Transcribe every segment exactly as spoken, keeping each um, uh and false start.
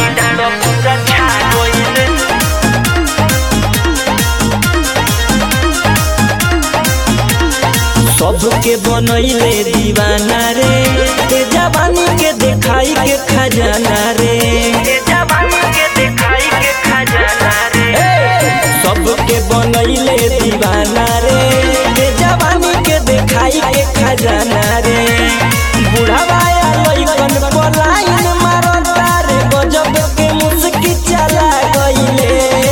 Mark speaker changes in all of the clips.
Speaker 1: मारी डालो पूरा छा गइले। सबके बनैले दीवाना रे, ते जवानी के देखाई के खजाना रे, ते जवानी के देखाई के खजाना रे। सबके बनैले दीवाना रे, ते जवानी के देखाई के खजाना रे। बुढ़ावा लइकन पलायन मारता रे, गजब के मुस्की चला गइले।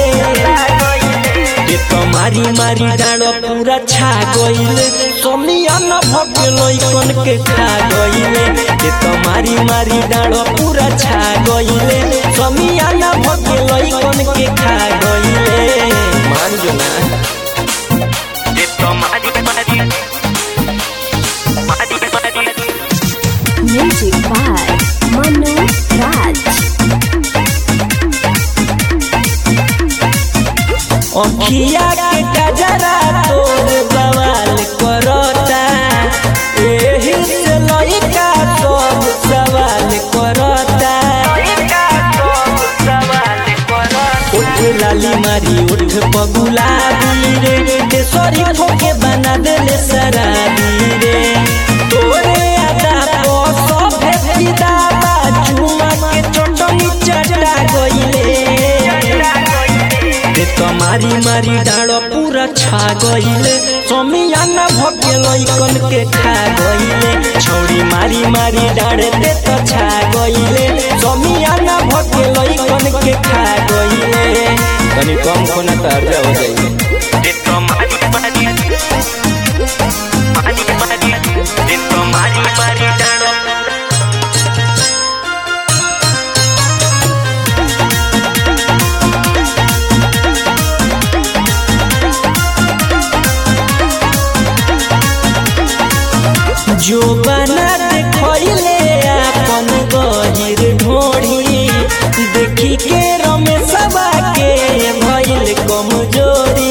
Speaker 1: मारी मारी डालो पूरा छा गइले, सोमियाना भके लइकन के खा गइले। ते तो मारी मारी डालो पूरा छा गइले, सोमियाना भके लइकन के खा गइले। मान जो ना ते तो मारी मारी मारी मारी।
Speaker 2: Music by Manu Raj.
Speaker 1: अखिया के गजरा तोर बवाल करता, एही से लइका सब सवाल करता। उठ लाली मारी उठ पगुलाबी रे, तेसरी ठोके बना देले शराबी रे। तोरे आदा को सब फिदा बा, चुमा के चटनी चटा गइले। तो मारी मारी डालो पूरा छा गइले, सोमियाना भके लइकन के खा गइले। छौरी मारी मारी डाड़े ते तो छा गइले, सोमियाना भके लइकन के खा गइले। तनी कम खोना त अर्जा हो जाइए। ते तो मारी मारी मारी मारी, ते तो मारी मारी डालो। जो बना देखले अपन गहिर ढोढ़ी, देखी के रमेशवा के भइल कमजोरी।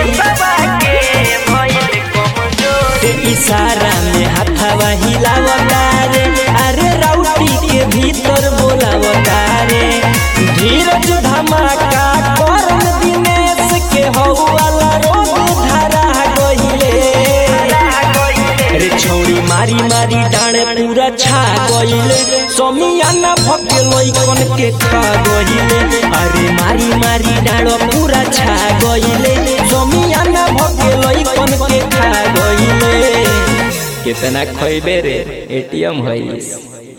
Speaker 1: इशारा में हाथवा हिलावता रे, अरे राउटी के भीतर बोलावता रे। धीरज धमाका करम दिनेश के हौवाला रोग धरा गइले। छौरी मारी मारी डाँडे पूरा छा गइले, सोमियाना भके लइकन के खा गइले। अरे मारी मारी डाँडो पूरा छा गइले, सोमियाना भके लइकन के खा गइले। कितना खइबे रे, एटीएम हईस।